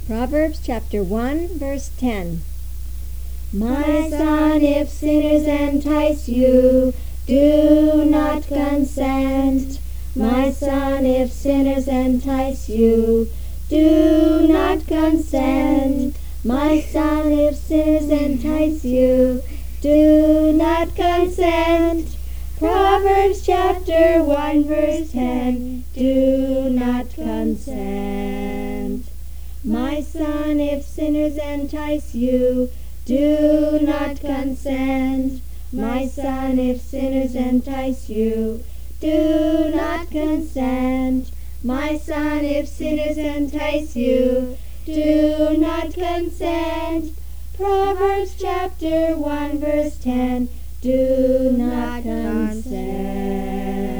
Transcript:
Proverbs chapter 1, verse 10. My son, if sinners entice you, do not consent. My son, if sinners entice you, do not consent. My son, if sinners entice you, do not consent. Proverbs chapter 1, verse 10. Do not consent. My son, if sinners entice you, do not consent. My son, if sinners entice you, do not consent. My son, if sinners entice you, do not consent. Proverbs chapter 1, verse 10. Do not consent.